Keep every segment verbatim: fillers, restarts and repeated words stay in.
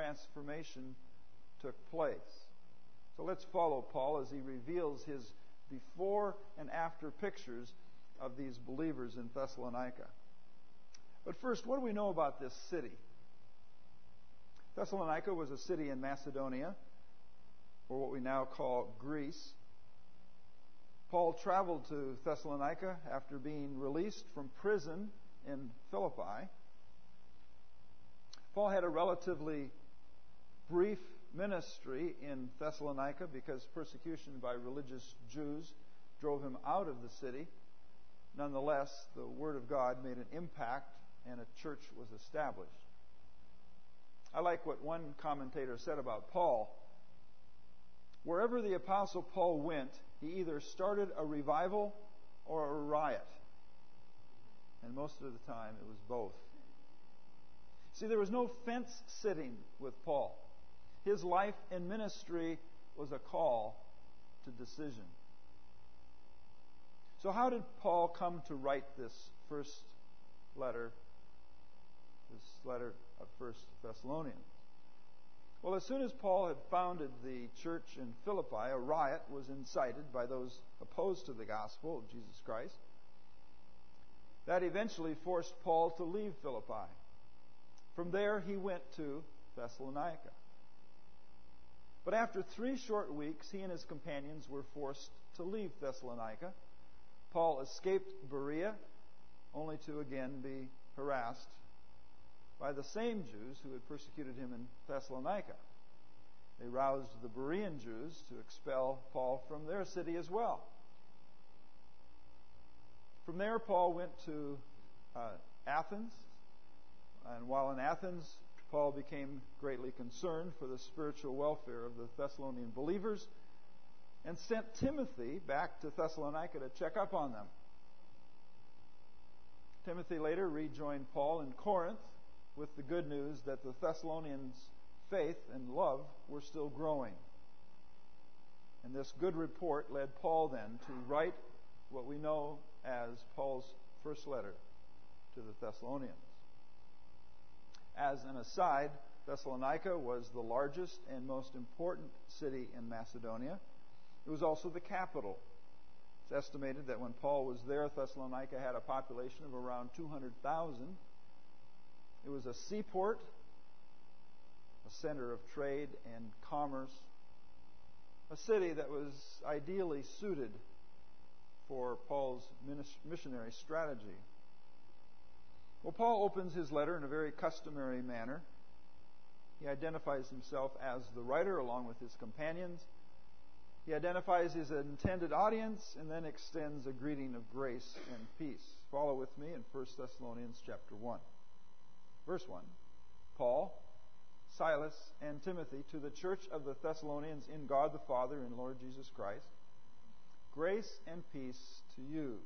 transformation took place. So let's follow Paul as he reveals his before and after pictures of these believers in Thessalonica. But first, what do we know about this city? Thessalonica was a city in Macedonia, or what we now call Greece. Paul traveled to Thessalonica after being released from prison in Philippi. Paul had a relatively brief ministry in Thessalonica because persecution by religious Jews drove him out of the city. Nonetheless, the Word of God made an impact and a church was established. I like what one commentator said about Paul. Wherever the Apostle Paul went, he either started a revival or a riot. And most of the time it was both. See, there was no fence sitting with Paul. His life and ministry was a call to decision. So how did Paul come to write this first letter, this letter of First Thessalonians? Well, as soon as Paul had founded the church in Philippi, a riot was incited by those opposed to the gospel of Jesus Christ. That eventually forced Paul to leave Philippi. From there, he went to Thessalonica. But after three short weeks, he and his companions were forced to leave Thessalonica. Paul escaped Berea, only to again be harassed by the same Jews who had persecuted him in Thessalonica. They roused the Berean Jews to expel Paul from their city as well. From there, Paul went to uh, Athens. And while in Athens, Paul became greatly concerned for the spiritual welfare of the Thessalonian believers and sent Timothy back to Thessalonica to check up on them. Timothy later rejoined Paul in Corinth with the good news that the Thessalonians' faith and love were still growing. And this good report led Paul then to write what we know as Paul's first letter to the Thessalonians. As an aside, Thessalonica was the largest and most important city in Macedonia. It was also the capital. It's estimated that when Paul was there, Thessalonica had a population of around two hundred thousand. It was a seaport, a center of trade and commerce, a city that was ideally suited for Paul's missionary strategy. Well, Paul opens his letter in a very customary manner. He identifies himself as the writer along with his companions. He identifies his intended audience and then extends a greeting of grace and peace. Follow with me in First Thessalonians chapter one. Verse one. Paul, Silas, and Timothy to the church of the Thessalonians in God the Father and Lord Jesus Christ. Grace and peace to you.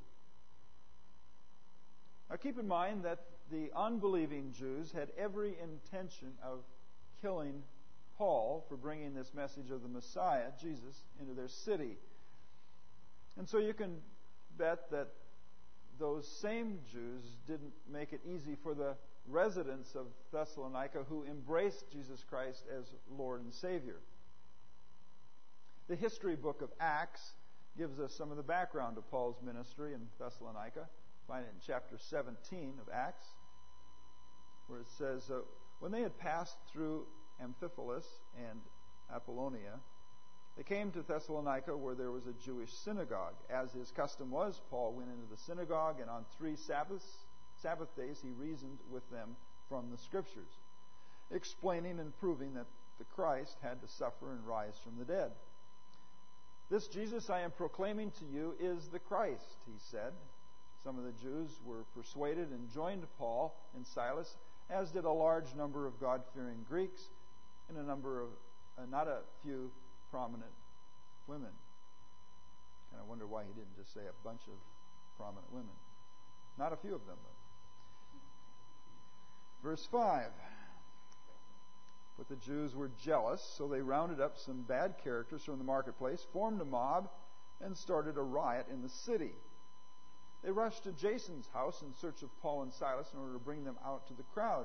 Now keep in mind that the unbelieving Jews had every intention of killing Paul for bringing this message of the Messiah, Jesus, into their city. And so you can bet that those same Jews didn't make it easy for the residents of Thessalonica who embraced Jesus Christ as Lord and Savior. The history book of Acts gives us some of the background of Paul's ministry in Thessalonica. Find it in chapter seventeen of Acts, where it says, uh, when they had passed through Amphipolis and Apollonia, they came to Thessalonica, where there was a Jewish synagogue. As his custom was, Paul went into the synagogue, and on three Sabbaths, Sabbath days he reasoned with them from the Scriptures, explaining and proving that the Christ had to suffer and rise from the dead. This Jesus I am proclaiming to you is the Christ, he said. Some of the Jews were persuaded and joined Paul and Silas, as did a large number of God-fearing Greeks and a number of, uh, not a few prominent women. And I wonder why he didn't just say a bunch of prominent women. Not a few of them, though. Verse five. But the Jews were jealous, so they rounded up some bad characters from the marketplace, formed a mob, and started a riot in the city. They rushed to Jason's house in search of Paul and Silas in order to bring them out to the crowd.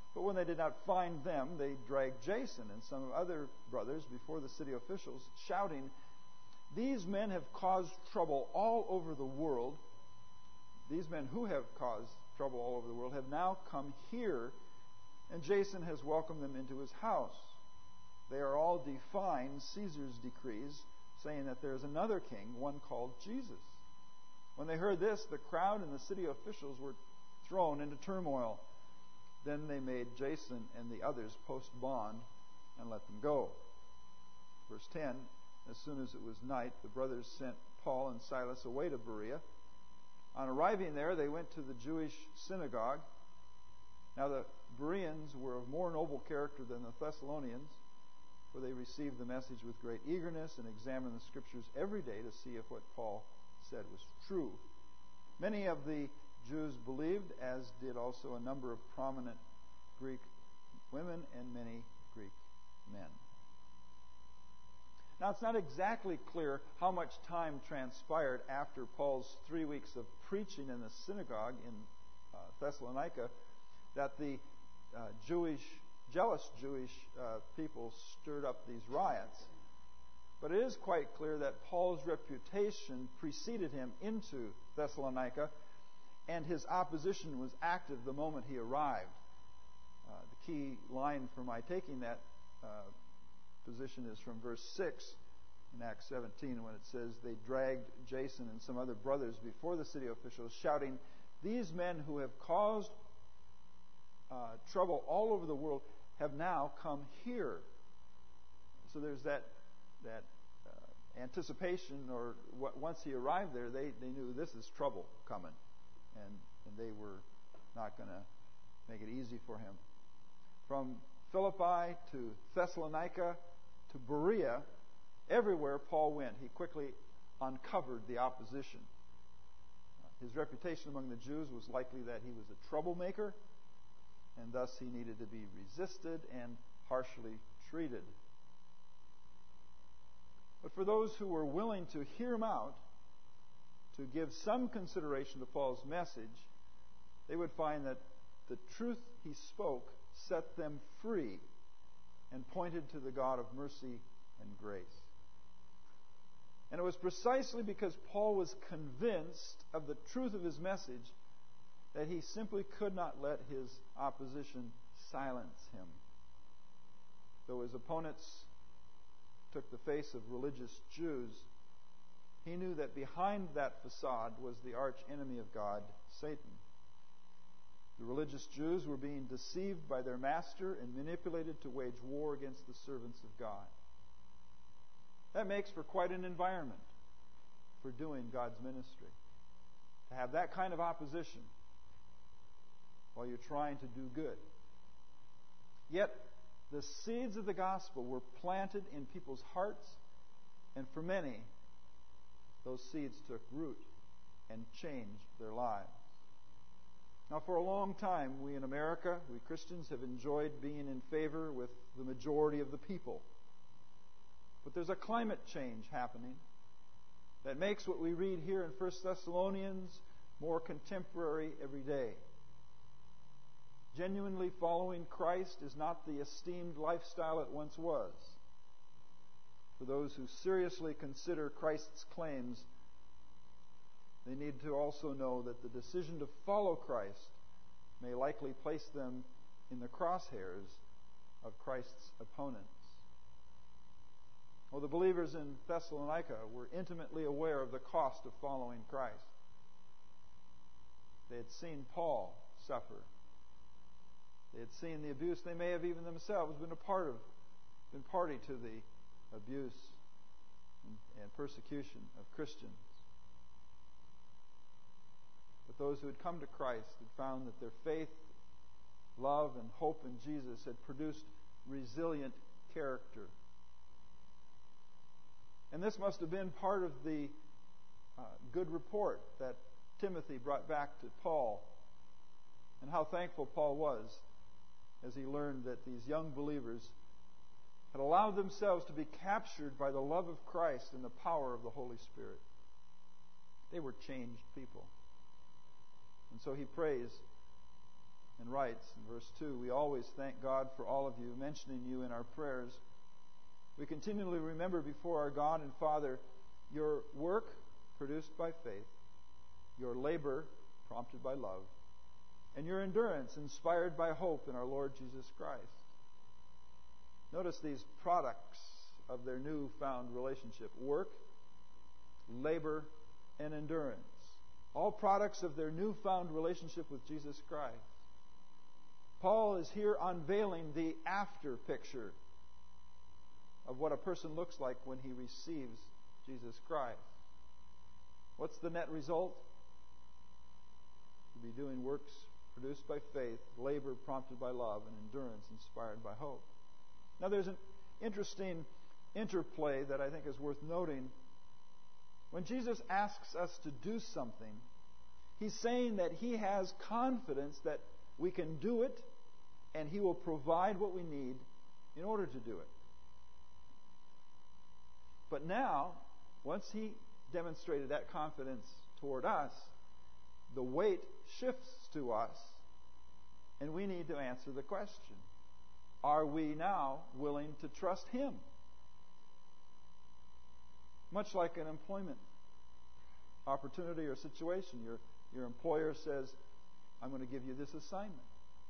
But when they did not find them, they dragged Jason and some other brothers before the city officials, shouting, "These men have caused trouble all over the world. These men who have caused trouble all over the world have now come here, and Jason has welcomed them into his house. They are all defying Caesar's decrees, saying that there is another king, one called Jesus." When they heard this, the crowd and the city officials were thrown into turmoil. Then they made Jason and the others post bond and let them go. Verse ten, as soon as it was night, the brothers sent Paul and Silas away to Berea. On arriving there, they went to the Jewish synagogue. Now the Bereans were of more noble character than the Thessalonians, for they received the message with great eagerness and examined the Scriptures every day to see if what Paul said was true. Many of the Jews believed, as did also a number of prominent Greek women and many Greek men. Now, it's not exactly clear how much time transpired after Paul's three weeks of preaching in the synagogue in uh, Thessalonica that the uh, Jewish, jealous Jewish uh, people stirred up these riots. But it is quite clear that Paul's reputation preceded him into Thessalonica, and his opposition was active the moment he arrived. Uh, the key line for my taking that uh, position is from verse six in Acts seventeen, when it says, "They dragged Jason and some other brothers before the city officials, shouting, 'These men who have caused uh, trouble all over the world have now come here.'" So there's that that uh, anticipation, or what, once he arrived there, they, they knew this is trouble coming, and, and they were not going to make it easy for him. From Philippi to Thessalonica to Berea, everywhere Paul went, he quickly uncovered the opposition. His reputation among the Jews was likely that he was a troublemaker, and thus he needed to be resisted and harshly treated. But for those who were willing to hear him out, to give some consideration to Paul's message, they would find that the truth he spoke set them free and pointed to the God of mercy and grace. And it was precisely because Paul was convinced of the truth of his message that he simply could not let his opposition silence him. Though his opponents took the face of religious Jews, he knew that behind that facade was the arch enemy of God, Satan. The religious Jews were being deceived by their master and manipulated to wage war against the servants of God. That makes for quite an environment for doing God's ministry. To have that kind of opposition while you're trying to do good. Yet, the seeds of the gospel were planted in people's hearts, and for many, those seeds took root and changed their lives. Now, for a long time, we in America, we Christians, have enjoyed being in favor with the majority of the people. But there's a climate change happening that makes what we read here in First Thessalonians more contemporary every day. Genuinely following Christ is not the esteemed lifestyle it once was. For those who seriously consider Christ's claims, they need to also know that the decision to follow Christ may likely place them in the crosshairs of Christ's opponents. Well, the believers in Thessalonica were intimately aware of the cost of following Christ. They had seen Paul suffer. They had seen the abuse. They may have even themselves been a part of, been party to the abuse and, and persecution of Christians. But those who had come to Christ had found that their faith, love, and hope in Jesus had produced resilient character. And this must have been part of the uh, good report that Timothy brought back to Paul, and how thankful Paul was as he learned that these young believers had allowed themselves to be captured by the love of Christ and the power of the Holy Spirit. They were changed people. And so he prays and writes in verse two, "We always thank God for all of you, mentioning you in our prayers. We continually remember before our God and Father your work produced by faith, your labor prompted by love, and your endurance inspired by hope in our Lord Jesus Christ." Notice these products of their newfound relationship: work, labor, and endurance. All products of their newfound relationship with Jesus Christ. Paul is here unveiling the after picture of what a person looks like when he receives Jesus Christ. What's the net result? To be doing works produced by faith, labor prompted by love, and endurance inspired by hope. Now there's an interesting interplay that I think is worth noting. When Jesus asks us to do something, He's saying that He has confidence that we can do it, and He will provide what we need in order to do it. But now, once He demonstrated that confidence toward us, the weight shifts to us, and we need to answer the question: are we now willing to trust Him? Much like an employment opportunity or situation, your, your employer says, "I'm going to give you this assignment."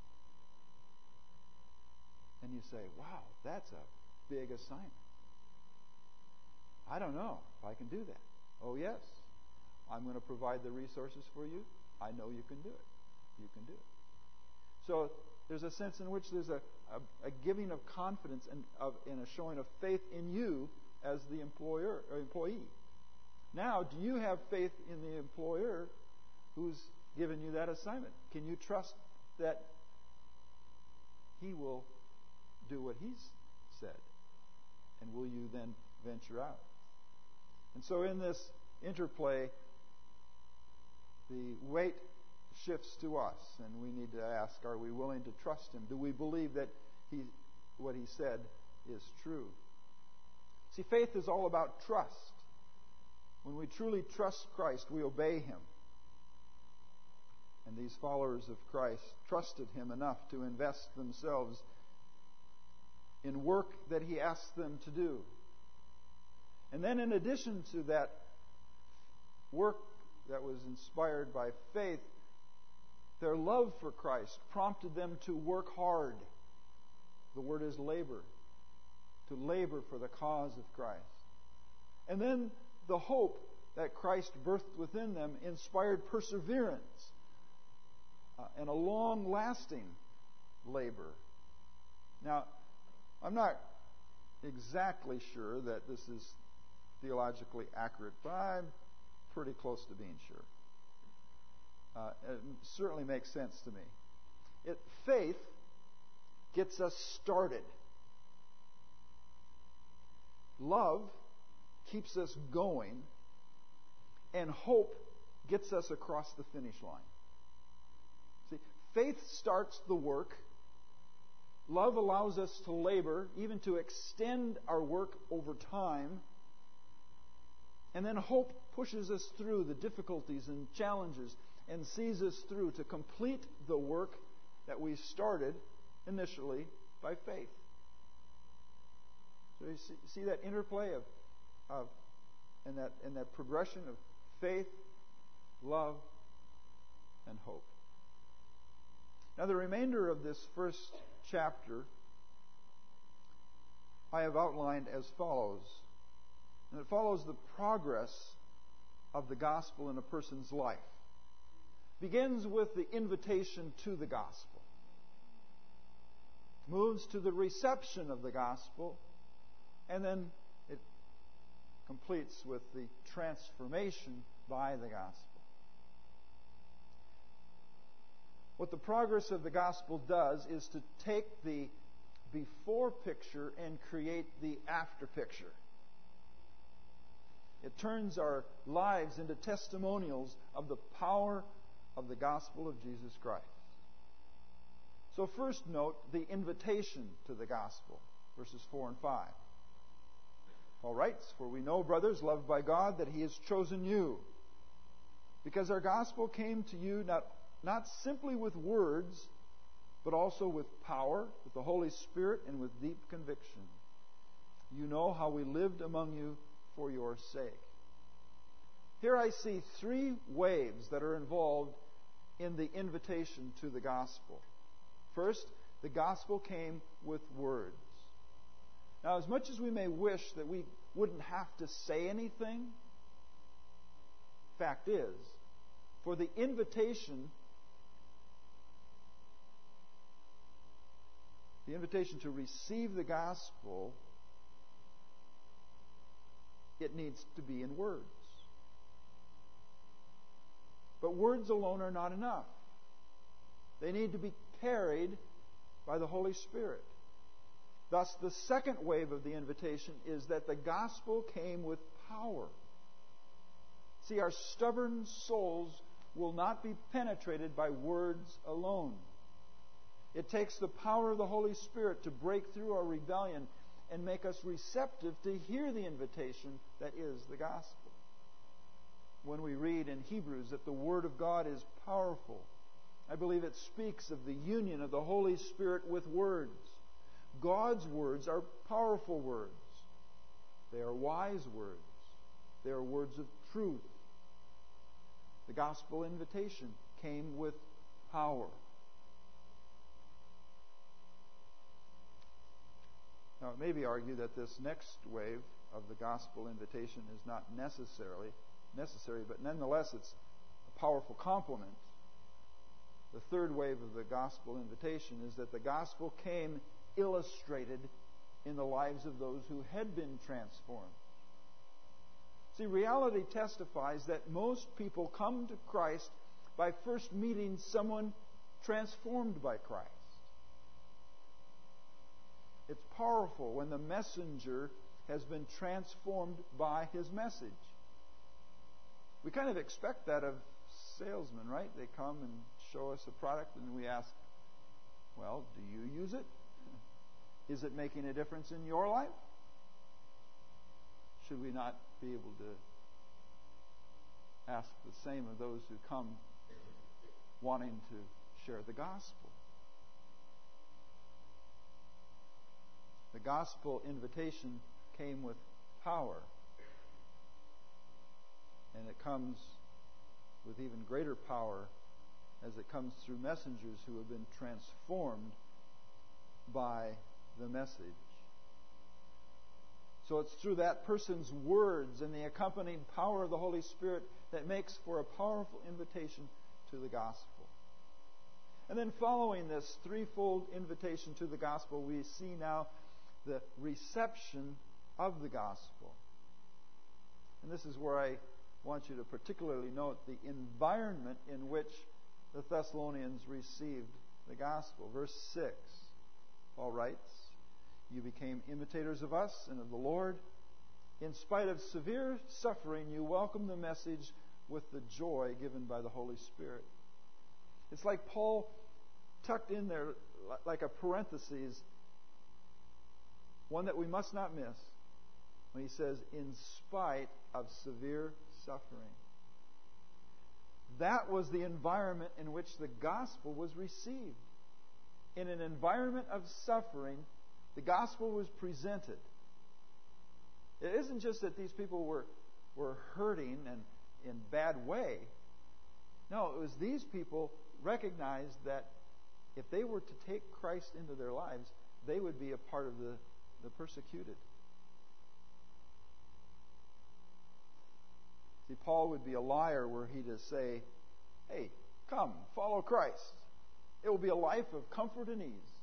And you say, "Wow, that's a big assignment. I don't know if I can do that." "Oh, yes. I'm going to provide the resources for you. I know you can do it. You can do it." So there's a sense in which there's a, a, a giving of confidence and, of, and a showing of faith in you as the employer or employee. Now, do you have faith in the employer who's given you that assignment? Can you trust that he will do what he's said? And will you then venture out? And so in this interplay, the weight shifts to us, and we need to ask, are we willing to trust Him? Do we believe that he, what He said is true? See, faith is all about trust. When we truly trust Christ, we obey Him. And these followers of Christ trusted Him enough to invest themselves in work that He asked them to do. And then in addition to that work that was inspired by faith, their love for Christ prompted them to work hard. The word is labor. To labor for the cause of Christ. And then the hope that Christ birthed within them inspired perseverance uh, and a long-lasting labor. Now, I'm not exactly sure that this is theologically accurate, but I'm pretty close to being sure. Uh, it certainly makes sense to me. It, faith gets us started. Love keeps us going, and hope gets us across the finish line. See, faith starts the work. Love allows us to labor, even to extend our work over time. And then hope pushes us through the difficulties and challenges and sees us through to complete the work that we started initially by faith. So you see, see that interplay of, of and that and that progression of faith, love, and hope. Now the remainder of this first chapter I have outlined as follows. And it follows the progress of the gospel in a person's life. Begins with the invitation to the gospel. Moves to the reception of the gospel. And then it completes with the transformation by the gospel. What the progress of the gospel does is to take the before picture and create the after picture. It turns our lives into testimonials of the power of the gospel of Jesus Christ. So first note the invitation to the gospel, verses four and five. Paul writes, "For we know, brothers, loved by God, that He has chosen you, because our gospel came to you not, not simply with words, but also with power, with the Holy Spirit, and with deep conviction. You know how we lived among you for your sake. Here I see three waves that are involved in the invitation to the gospel. First, the gospel came with words. Now, as much as we may wish that we wouldn't have to say anything, fact is, for the invitation, the invitation to receive the gospel, it needs to be in words. But words alone are not enough. They need to be carried by the Holy Spirit. Thus, the second wave of the invitation is that the gospel came with power. See, our stubborn souls will not be penetrated by words alone. It takes the power of the Holy Spirit to break through our rebellion and make us receptive to hear the invitation that is the gospel. When we read in Hebrews that the Word of God is powerful, I believe it speaks of the union of the Holy Spirit with words. God's words are powerful words. They are wise words. They are words of truth. The gospel invitation came with power. Now, it may be argued that this next wave of the gospel invitation is not necessarily necessary, but nonetheless it's a powerful complement. The third wave of the gospel invitation is that the gospel came illustrated in the lives of those who had been transformed. See, reality testifies that most people come to Christ by first meeting someone transformed by Christ. It's powerful when the messenger has been transformed by his message. We kind of expect that of salesmen, right? They come and show us a product and we ask, well, do you use it? Is it making a difference in your life? Should we not be able to ask the same of those who come wanting to share the gospel? The gospel invitation came with power, and it comes with even greater power as it comes through messengers who have been transformed by the message. So it's through that person's words and the accompanying power of the Holy Spirit that makes for a powerful invitation to the gospel. And then following this threefold invitation to the gospel, we see now the reception of the gospel. And this is where I want you to particularly note the environment in which the Thessalonians received the gospel. Verse six, Paul writes, "You became imitators of us and of the Lord. In spite of severe suffering, you welcomed the message with the joy given by the Holy Spirit." It's like Paul tucked in there like a parenthesis, one that we must not miss, when he says, in spite of severe suffering. That was the environment in which the gospel was received. In an environment of suffering, the gospel was presented. It isn't just that these people were, were hurting and in bad way. No, it was these people recognized that if they were to take Christ into their lives, they would be a part of the, the persecuted. See, Paul would be a liar were he to say, hey, come, follow Christ. It will be a life of comfort and ease.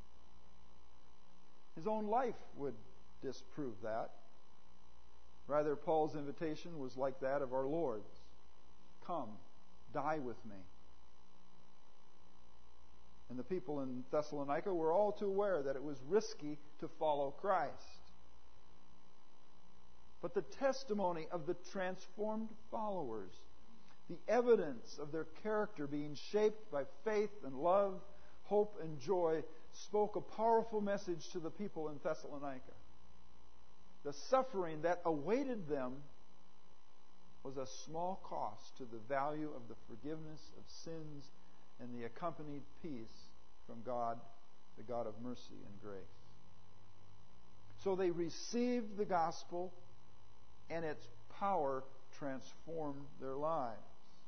His own life would disprove that. Rather, Paul's invitation was like that of our Lord's. Come, die with me. And the people in Thessalonica were all too aware that it was risky to follow Christ. But the testimony of the transformed followers, the evidence of their character being shaped by faith and love, hope and joy, spoke a powerful message to the people in Thessalonica. The suffering that awaited them was a small cost to the value of the forgiveness of sins and the accompanied peace from God, the God of mercy and grace. So they received the gospel, and its power transformed their lives.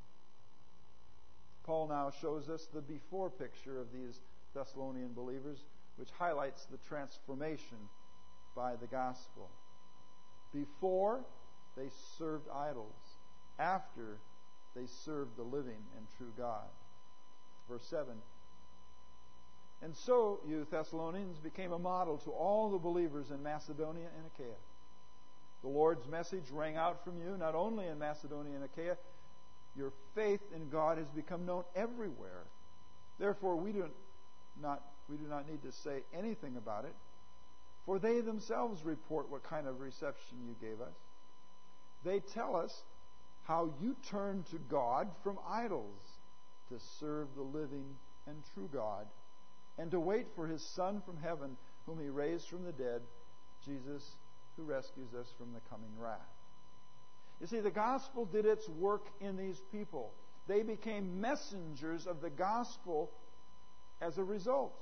Paul now shows us the before picture of these Thessalonian believers, which highlights the transformation by the gospel. Before, they served idols. After, they served the living and true God. Verse seven. And so, you Thessalonians became a model to all the believers in Macedonia and Achaia. The Lord's message rang out from you, not only in Macedonia and Achaia. Your faith in God has become known everywhere. Therefore, we do not, we do not need to say anything about it, for they themselves report what kind of reception you gave us. They tell us how you turned to God from idols to serve the living and true God, and to wait for His Son from heaven, whom He raised from the dead, Jesus, who rescues us from the coming wrath. You see, the gospel did its work in these people. They became messengers of the gospel as a result.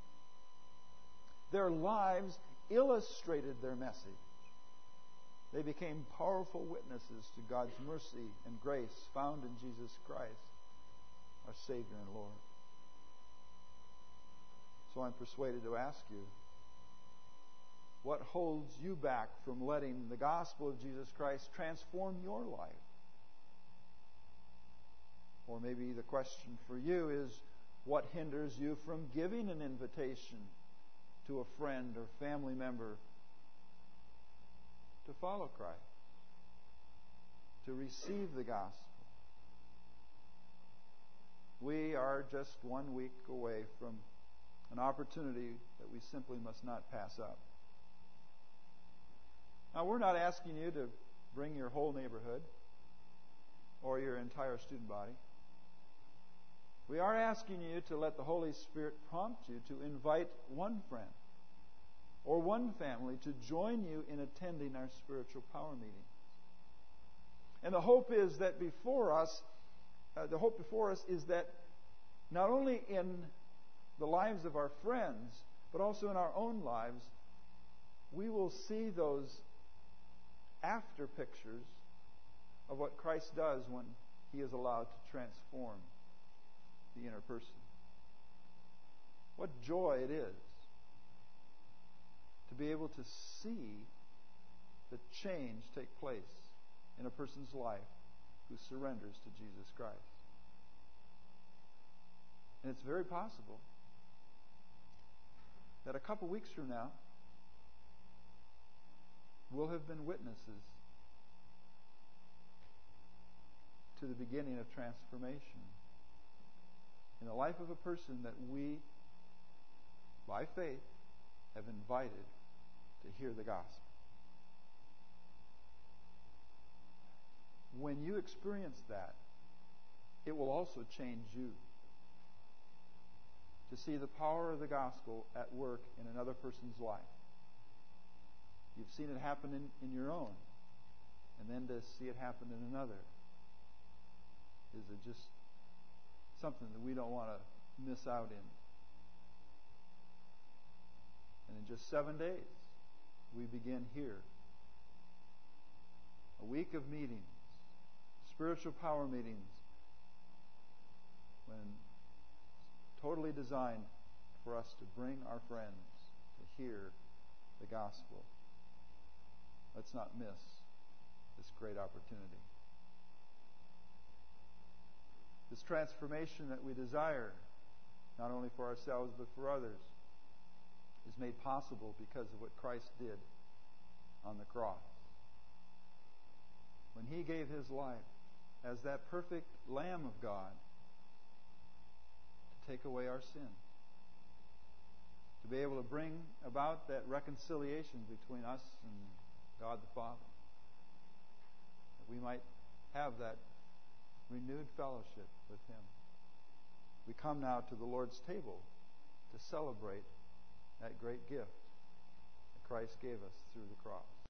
Their lives illustrated their message. They became powerful witnesses to God's mercy and grace found in Jesus Christ, our Savior and Lord. So I'm persuaded to ask you, what holds you back from letting the gospel of Jesus Christ transform your life? Or maybe the question for you is, what hinders you from giving an invitation to a friend or family member to follow Christ, to receive the gospel? We are just one week away from an opportunity that we simply must not pass up. Now, we're not asking you to bring your whole neighborhood or your entire student body. We are asking you to let the Holy Spirit prompt you to invite one friend or one family to join you in attending our spiritual power meeting. And the hope is that before us, uh, the hope before us is that not only in the lives of our friends, but also in our own lives, we will see those after pictures of what Christ does when He is allowed to transform the inner person. What joy it is to be able to see the change take place in a person's life who surrenders to Jesus Christ. And it's very possible that a couple weeks from now, we'll have been witnesses to the beginning of transformation in the life of a person that we, by faith, have invited to hear the gospel. When you experience that, it will also change you. To see the power of the gospel at work in another person's life. You've seen it happen in, in your own, and then to see it happen in another is it just something that we don't want to miss out in. And in just seven days, we begin here a week of meetings, spiritual power meetings, when totally designed for us to bring our friends to hear the gospel. Let's not miss this great opportunity. This transformation that we desire, not only for ourselves but for others, is made possible because of what Christ did on the cross. When He gave His life as that perfect Lamb of God to take away our sin, to be able to bring about that reconciliation between us and God the Father, that we might have that renewed fellowship with Him. We come now to the Lord's table to celebrate that great gift that Christ gave us through the cross.